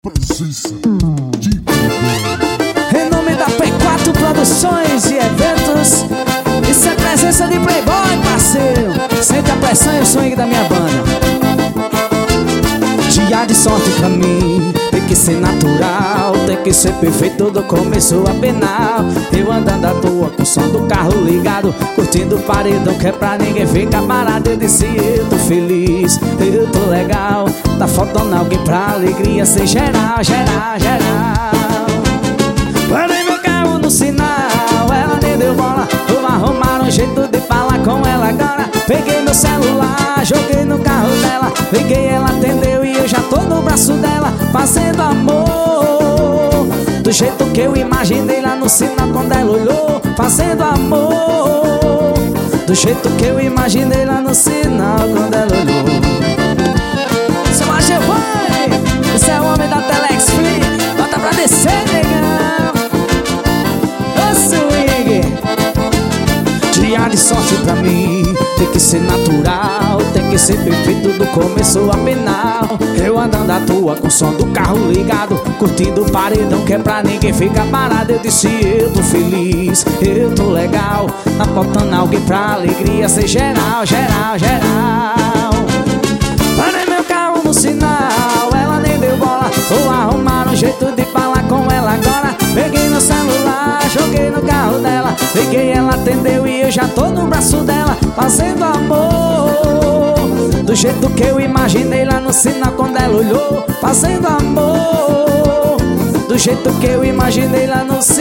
Presença de Em nome da P4 Produções e Eventos, isso é presença de Playboy, parceiro. Sente a pressão e o swing da minha banda. Dia de sorte pra mim, tem que ser natural, tem que ser perfeito do começo a final. Eu andando à toa com o som do carro ligado, curtindo o paredão que é pra ninguém ficar parado. Eu disse, eu tô feliz, eu tô legal. Tá faltando alguém pra alegria ser geral, geral, geral. Parei meu carro no sinal, ela nem deu bola. Vou arrumar um jeito de falar com ela agora. Peguei meu celular, joguei no carro dela. Liguei, ela atendeu e eu já tô no braço dela, fazendo amor do jeito que eu imaginei lá no sinal quando ela olhou. Fazendo amor do jeito que eu imaginei lá no sinal quando ela olhou. Seu Agevani, esse é o homem da Telex Free. Bota pra descer, negão. Ô swing. Dia de sorte pra mim, tem que ser natural, tem que ser perfeito do começo a final. Eu andando à toa com o som do carro ligado, curtindo o paredão que é pra ninguém ficar parado. Eu disse, eu tô feliz, eu tô legal. Tá faltando alguém pra alegria ser geral, geral, geral. Parei meu carro no sinal, ela nem deu bola. Vou arrumar um jeito de falar com ela agora. Peguei meu celular, joguei no carro dela. Liguei, ela atendeu e eu já tô no braço dela, fazendo amor do jeito que eu imaginei lá no sinal quando ela olhou. Fazendo amor do jeito que eu imaginei lá no sinal.